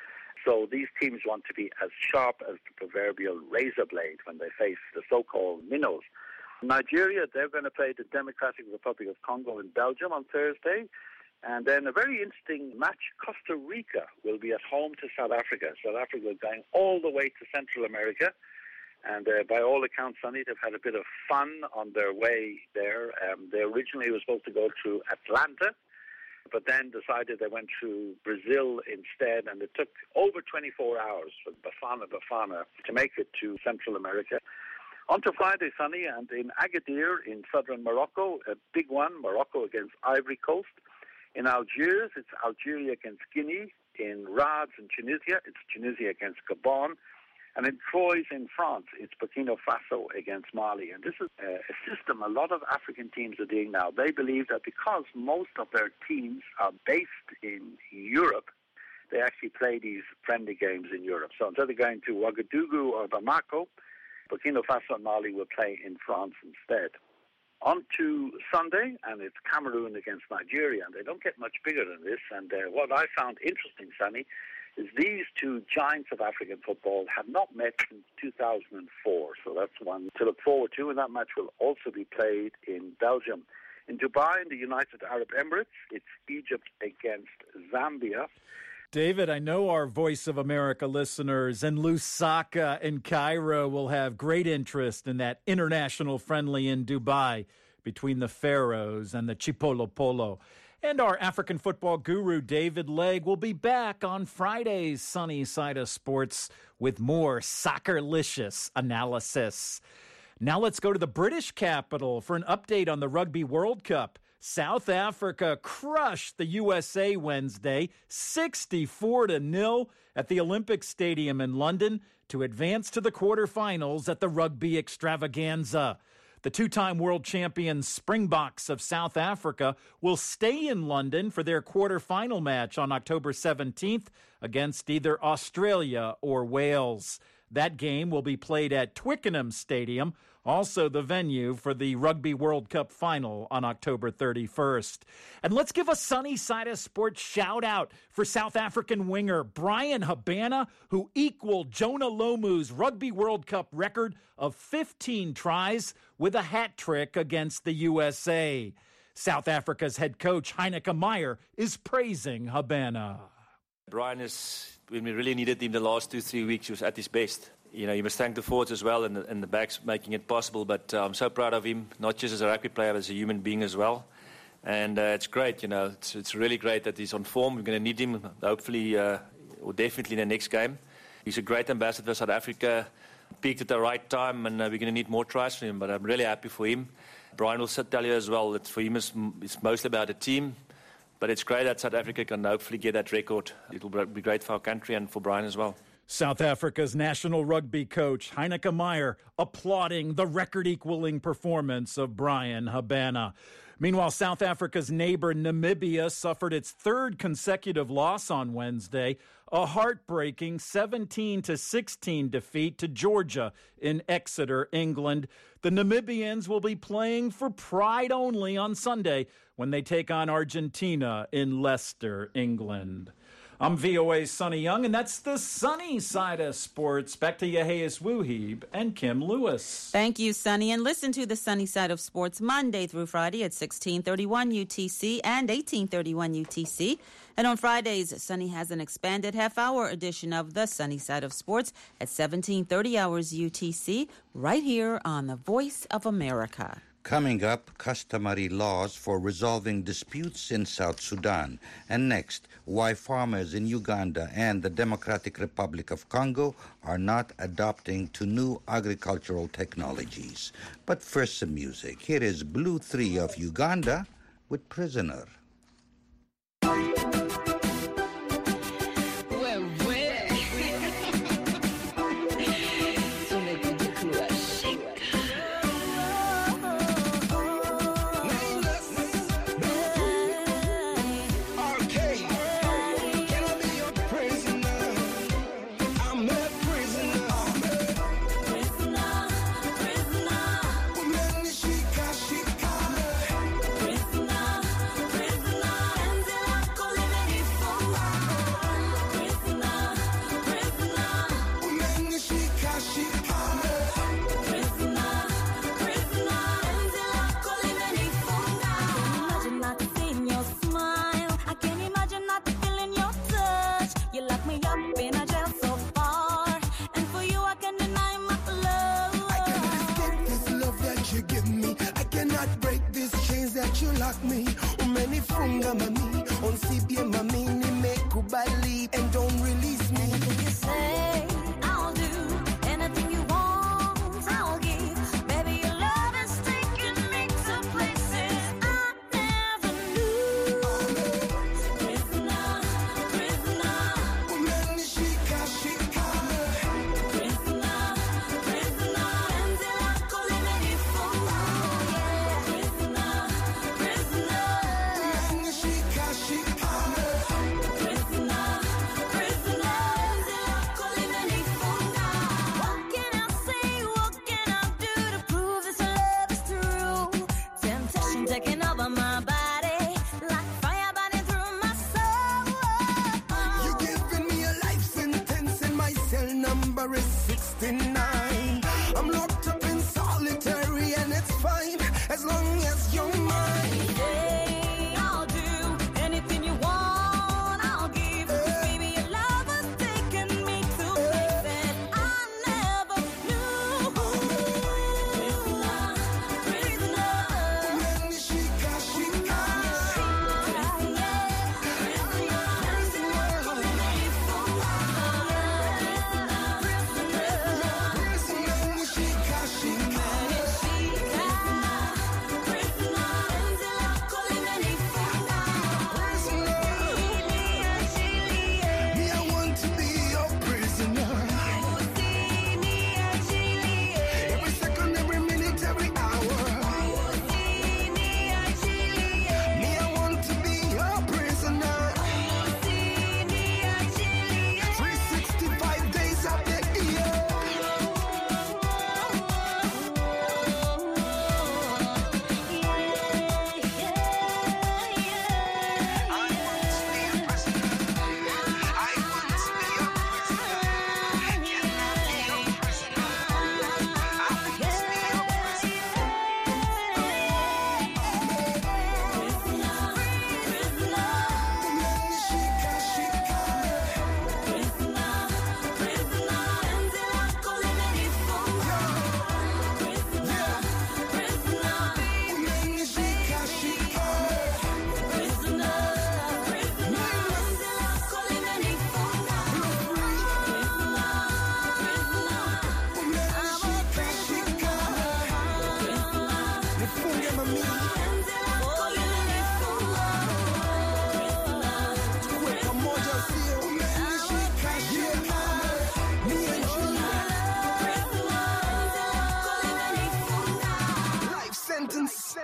So these teams want to be as sharp as the proverbial razor blade when they face the so-called minnows. Nigeria, they're going to play the Democratic Republic of Congo in Belgium on Thursday. And then a very interesting match, Costa Rica will be at home to South Africa. South Africa going all the way to Central America. And by all accounts, Sonny, they've had a bit of fun on their way there. They originally were supposed to go through Atlanta, but then decided they went through Brazil instead. And it took over 24 hours for Bafana to make it to Central America. On to Friday, Sonny, and in Agadir in southern Morocco, a big one, Morocco against Ivory Coast. In Algiers, it's Algeria against Guinea. in Rhodes in Tunisia, it's Tunisia against Gabon. And in Troyes in France, it's Burkina Faso against Mali. And this is a system a lot of African teams are doing now. They believe that because most of their teams are based in Europe, they actually play these friendly games in Europe. So instead of going to Ouagadougou or Bamako, Burkina Faso and Mali will play in France instead. On to Sunday, and it's Cameroon against Nigeria. And they don't get much bigger than this. And what I found interesting, Sammy, is these two giants of African football have not met since 2004. So that's one to look forward to, and that match will also be played in Belgium. In Dubai, in the United Arab Emirates, it's Egypt against Zambia. David, I know our Voice of America listeners in Lusaka and Cairo will have great interest in that international friendly in Dubai between the Pharaohs and the Chipolopolo. And our African football guru, David Legg, will be back on Friday's Sunny Side of Sports with more soccerlicious analysis. Now let's go to the British capital for an update on the Rugby World Cup. South Africa crushed the USA Wednesday 64-0 at the Olympic Stadium in London to advance to the quarterfinals at the Rugby Extravaganza. The two-time world champion Springboks of South Africa will stay in London for their quarterfinal match on October 17th against either Australia or Wales. That game will be played at Twickenham Stadium, also the venue for the Rugby World Cup final on October 31st. And let's give a Sunny Side of Sports shout-out for South African winger Bryan Habana, who equaled Jonah Lomu's Rugby World Cup record of 15 tries with a hat trick against the USA. South Africa's head coach Heineke Meyer is praising Habana. Bryan when we really needed him the last 2-3 weeks, he was at his best. You know, you must thank the forwards as well and the backs making it possible. But I'm so proud of him, not just as a rugby player, but as a human being as well. And it's great, you know. It's really great that he's on form. We're going to need him, hopefully, or definitely in the next game. He's a great ambassador for South Africa. Peaked at the right time, and we're going to need more tries from him. But I'm really happy for him. Bryan will tell you as well that for him it's mostly about the team. But it's great that South Africa can hopefully get that record. It will be great for our country and for Bryan as well. South Africa's national rugby coach, Heineke Meyer, applauding the record-equaling performance of Bryan Habana. Meanwhile, South Africa's neighbor Namibia suffered its third consecutive loss on Wednesday, a heartbreaking 17-16 defeat to Georgia in Exeter, England. The Namibians will be playing for pride only on Sunday when they take on Argentina in Leicester, England. I'm VOA's Sonny Young, and that's the Sunny Side of Sports. Back to Yehias Wuhib and Kim Lewis. Thank you, Sonny. And listen to the Sunny Side of Sports Monday through Friday at 1631 UTC and 1831 UTC. And on Fridays, Sonny has an expanded half-hour edition of the Sunny Side of Sports at 1730 hours UTC, right here on the Voice of America. Coming up, customary laws for resolving disputes in South Sudan. And next, why farmers in Uganda and the Democratic Republic of Congo are not adopting to new agricultural technologies. But first, some music. Here is Blue 3 of Uganda with Prisoner. And don't release me. Anything you say, I'll do. Anything you want, I'll give. Baby, your love is taking me to places I never knew. Prisoner, prisoner.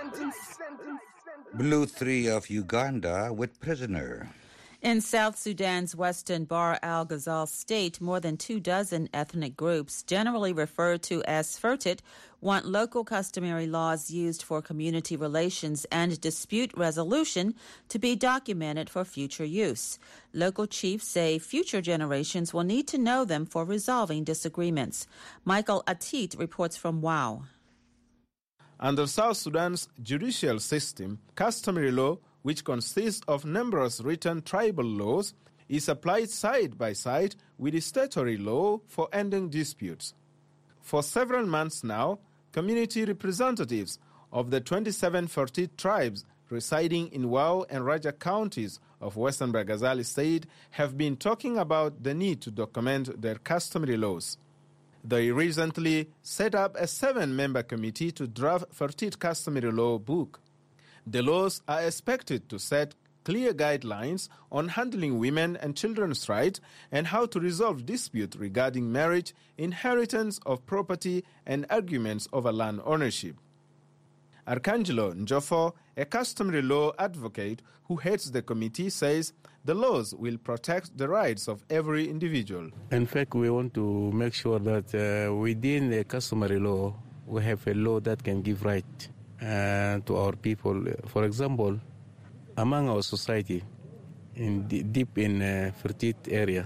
Blue 3 of Uganda with prisoner. In South Sudan's western Bahr al-Ghazal state, more than 24 ethnic groups, generally referred to as Fertit, want local customary laws used for community relations and dispute resolution to be documented for future use. Local chiefs say future generations will need to know them for resolving disagreements. Michael Atit reports from WOW. Under South Sudan's judicial system, customary law, which consists of numerous written tribal laws, is applied side by side with the statutory law for ending disputes. For several months now, community representatives of the 27 Fertit tribes residing in Wau and Raja counties of Western Bahr el Ghazal state have been talking about the need to document their customary laws. They recently set up a 7-member committee to draft Fertit customary law book. The laws are expected to set clear guidelines on handling women and children's rights and how to resolve disputes regarding marriage, inheritance of property, and arguments over land ownership. Arcangelo Njofo, a customary law advocate who heads the committee, says the laws will protect the rights of every individual. In fact, we want to make sure that within the customary law, we have a law that can give right to our people. For example, among our society, deep in Fertit area,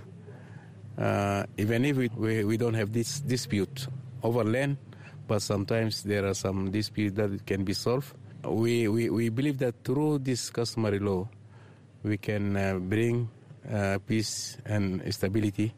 even if we don't have this dispute over land, but sometimes there are some disputes that can be solved. We believe that through this customary law, we can bring peace and stability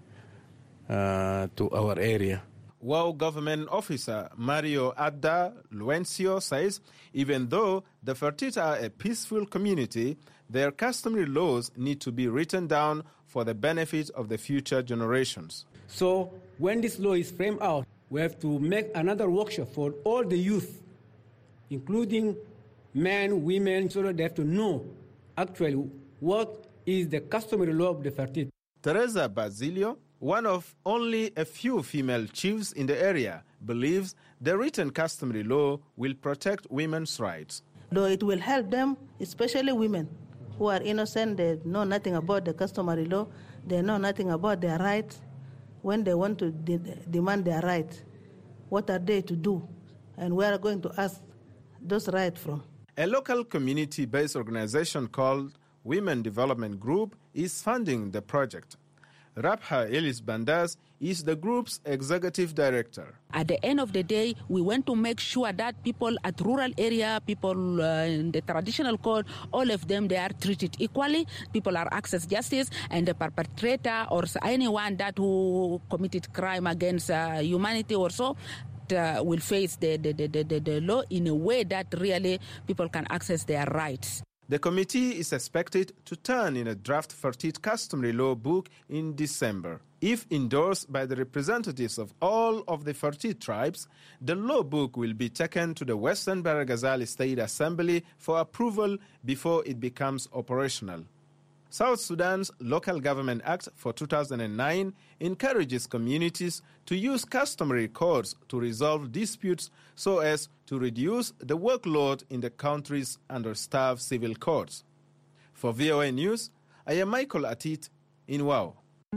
to our area. WOW government officer Mario Adda Luencio says even though the Fertit are a peaceful community, their customary laws need to be written down for the benefit of the future generations. So when this law is framed out, we have to make another workshop for all the youth, including men, women, so that they have to know actually what is the customary law of the Fertit. Teresa Basilio, one of only a few female chiefs in the area, believes the written customary law will protect women's rights. Though it will help them, especially women who are innocent, they know nothing about the customary law, they know nothing about their rights. When they want to demand their rights, what are they to do? And where are going to ask those rights from? A local community-based organization called Women Development Group is funding the project. Rabha Elis Bandas is the group's executive director. At the end of the day, we want to make sure that people at rural area, people in the traditional code, all of them, they are treated equally. People are access justice, and the perpetrator or anyone that who committed crime against humanity or so will face the law in a way that really people can access their rights. The committee is expected to turn in a draft Fertit customary law book in December. If endorsed by the representatives of all of the Fertit tribes, the law book will be taken to the Western Bahr el Ghazal State Assembly for approval before it becomes operational. South Sudan's Local Government Act for 2009 encourages communities to use customary courts to resolve disputes so as to reduce the workload in the country's understaffed civil courts. For VOA News, I am Michael Atit in WOW.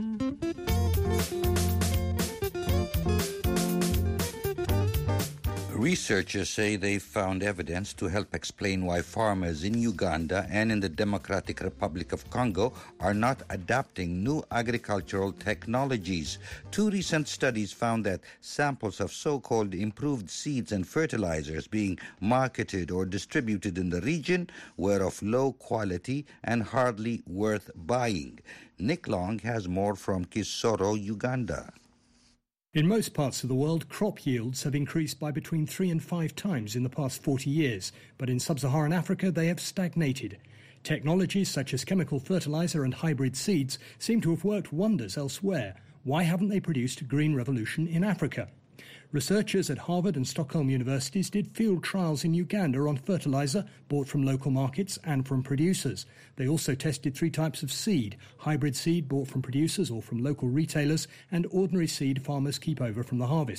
Researchers say they found evidence to help explain why farmers in Uganda and in the Democratic Republic of Congo are not adopting new agricultural technologies. 2 recent studies found that samples of so-called improved seeds and fertilizers being marketed or distributed in the region were of low quality and hardly worth buying. Nick Long has more from Kisoro, Uganda. In most parts of the world, crop yields have increased by between 3 and 5 times in the past 40 years, but in sub-Saharan Africa they have stagnated. Technologies such as chemical fertilizer and hybrid seeds seem to have worked wonders elsewhere. Why haven't they produced a green revolution in Africa? Researchers at Harvard and Stockholm universities did field trials in Uganda on fertilizer bought from local markets and from producers. They also tested 3 types of seed: hybrid seed bought from producers or from local retailers, and ordinary seed farmers keep over from the harvest.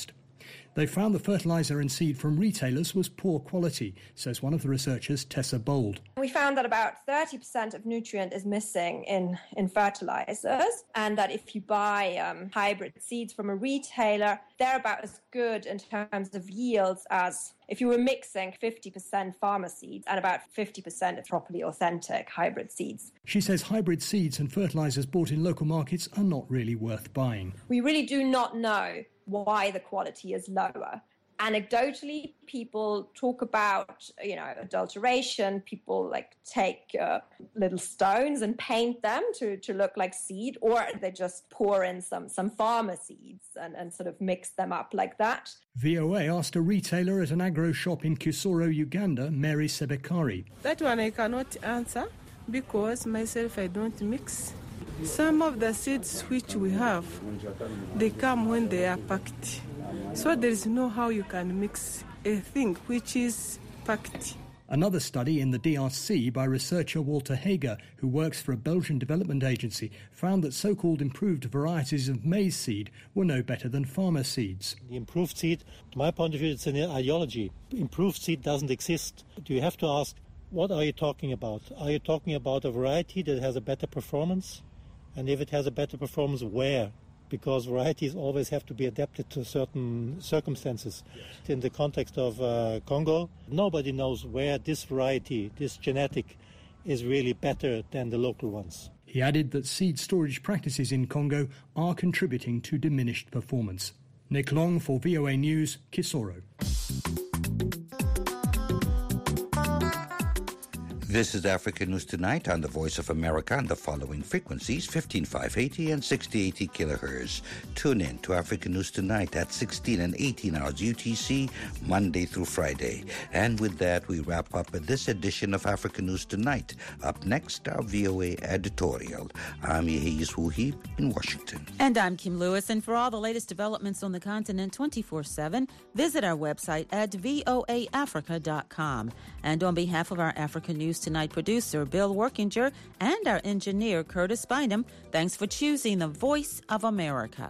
They found the fertiliser and seed from retailers was poor quality, says one of the researchers, Tessa Bold. We found that about 30% of nutrient is missing in fertilizers, and that if you buy hybrid seeds from a retailer, they're about as good in terms of yields as if you were mixing 50% farmer seeds and about 50% properly authentic hybrid seeds. She says hybrid seeds and fertilizers bought in local markets are not really worth buying. We really do not know why the quality is lower. Anecdotally, people talk about, adulteration. People take little stones and paint them to look like seed, or they just pour in some farmer seeds and sort of mix them up like that. VOA asked a retailer at an agro shop in Kisoro, Uganda, Mary Sebekari. That one I cannot answer because myself I don't mix. Some of the seeds which we have, they come when they are packed. So there is no how you can mix a thing which is packed. Another study in the DRC by researcher Walter Hager, who works for a Belgian development agency, found that so-called improved varieties of maize seed were no better than farmer seeds. The improved seed, to my point of view, it's an ideology. Improved seed doesn't exist. But you have to ask, what are you talking about? Are you talking about a variety that has a better performance? And if it has a better performance, where? Because varieties always have to be adapted to certain circumstances. In the context of Congo, nobody knows where this variety, this genetic, is really better than the local ones. He added that seed storage practices in Congo are contributing to diminished performance. Nick Long for VOA News, Kisoro. This is Africa News Tonight on the Voice of America on the following frequencies, 15580 and 6080 kilohertz. Tune in to Africa News Tonight at 16 and 18 hours UTC, Monday through Friday. And with that, we wrap up this edition of Africa News Tonight. Up next, our VOA editorial. I'm Yehiyas Wuhib in Washington. And I'm Kim Lewis. And for all the latest developments on the continent 24/7, visit our website at voaafrica.com. And on behalf of our Africa News Tonight producer, Bill Workinger, and our engineer, Curtis Bynum, thanks for choosing the Voice of America.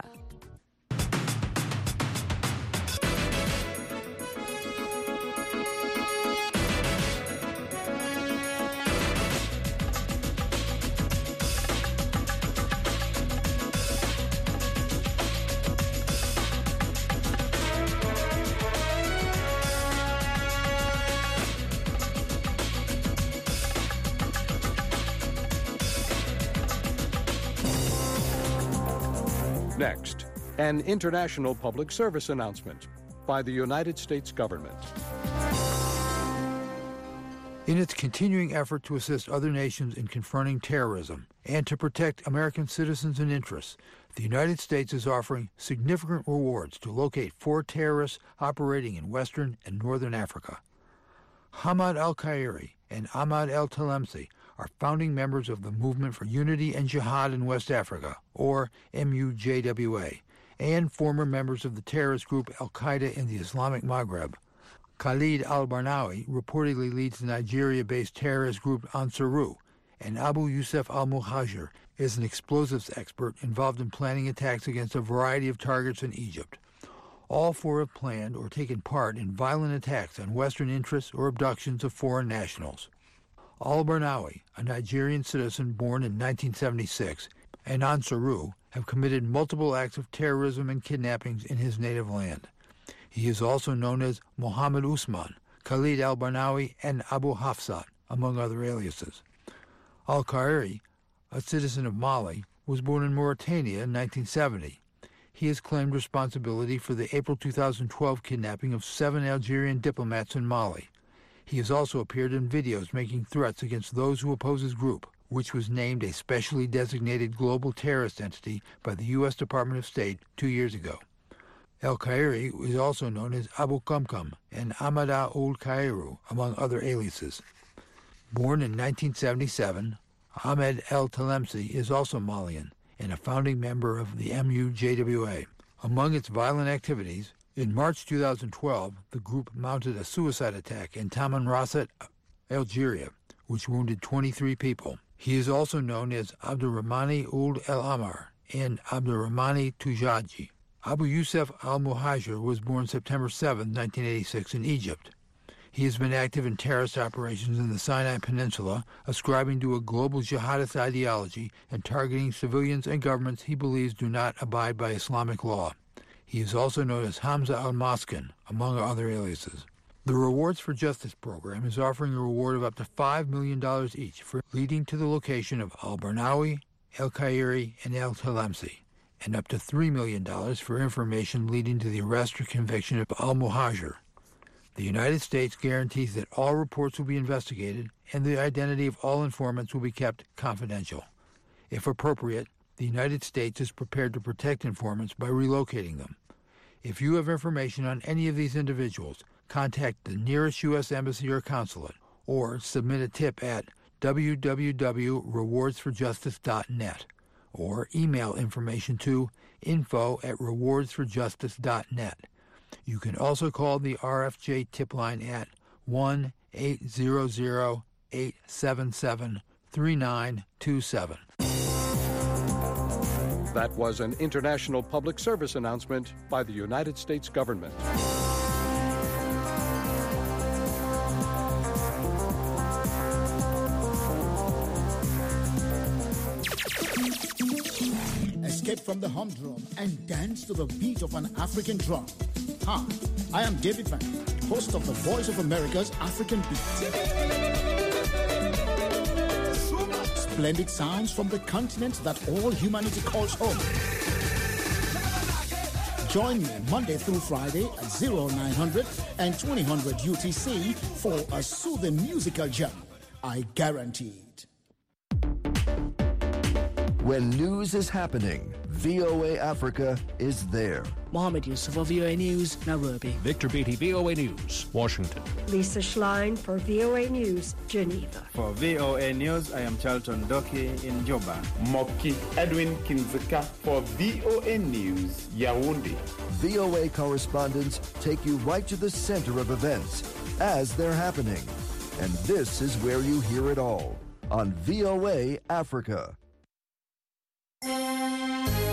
Next, an international public service announcement by the United States government. In its continuing effort to assist other nations in confronting terrorism and to protect American citizens and interests, the United States is offering significant rewards to locate 4 terrorists operating in Western and Northern Africa. Hamad al-Khairi and Ahmad el-Talemsi are founding members of the Movement for Unity and Jihad in West Africa, or MUJWA, and former members of the terrorist group Al-Qaeda in the Islamic Maghreb. Khalid al-Barnawi reportedly leads the Nigeria-based terrorist group Ansarut, and Abu Yusuf al-Muhajir is an explosives expert involved in planning attacks against a variety of targets in Egypt. All 4 have planned or taken part in violent attacks on Western interests or abductions of foreign nationals. Al-Barnawi, a Nigerian citizen born in 1976, and Ansarut have committed multiple acts of terrorism and kidnappings in his native land. He is also known as Mohammed Usman, Khalid al-Barnawi, and Abu Hafsat, among other aliases. Al-Khairi, a citizen of Mali, was born in Mauritania in 1970. He has claimed responsibility for the April 2012 kidnapping of 7 Algerian diplomats in Mali. He has also appeared in videos making threats against those who oppose his group, which was named a specially designated global terrorist entity by the U.S. Department of State 2 years ago. El-Khairi is also known as Abu Kamkam and Amada ul-Khairu, among other aliases. Born in 1977, Ahmed el-Talemsi is also Malian and a founding member of the MUJWA. Among its violent activities, in March 2012, the group mounted a suicide attack in Tamanrasset, Algeria, which wounded 23 people. He is also known as Abdurrahmani Ould El Amar and Abdurrahmani Tujaji. Abu Yusuf al-Muhajir was born September 7, 1986 in Egypt. He has been active in terrorist operations in the Sinai Peninsula, ascribing to a global jihadist ideology and targeting civilians and governments he believes do not abide by Islamic law. He is also known as Hamza al-Maskin, among other aliases. The Rewards for Justice program is offering a reward of up to $5 million each for leading to the location of al-Barnawi, el-Kairi, and el-Talamsi, and up to $3 million for information leading to the arrest or conviction of al-Muhajir. The United States guarantees that all reports will be investigated and the identity of all informants will be kept confidential. If appropriate, the United States is prepared to protect informants by relocating them. If you have information on any of these individuals, contact the nearest U.S. Embassy or consulate, or submit a tip at www.rewardsforjustice.net, or email information to info@rewardsforjustice.net. You can also call the RFJ tip line at 1-800-877-3927. That was an international public service announcement by the United States government. Escape from the humdrum and dance to the beat of an African drum. Hi, I am David Van, host of the Voice of America's African Beat. Splendid sounds from the continent that all humanity calls home. Join me Monday through Friday at 0900 and 2000 UTC for a soothing musical jam. I guarantee it. When news is happening, VOA Africa is there. Mohammed Yusuf for VOA News, Nairobi. Victor Beatty, VOA News, Washington. Lisa Schlein for VOA News, Geneva. For VOA News, I am Charlton Doki in Juba. Moki Edwin Kinzeka for VOA News, Yaoundé. VOA correspondents take you right to the center of events as they're happening. And this is where you hear it all on VOA Africa.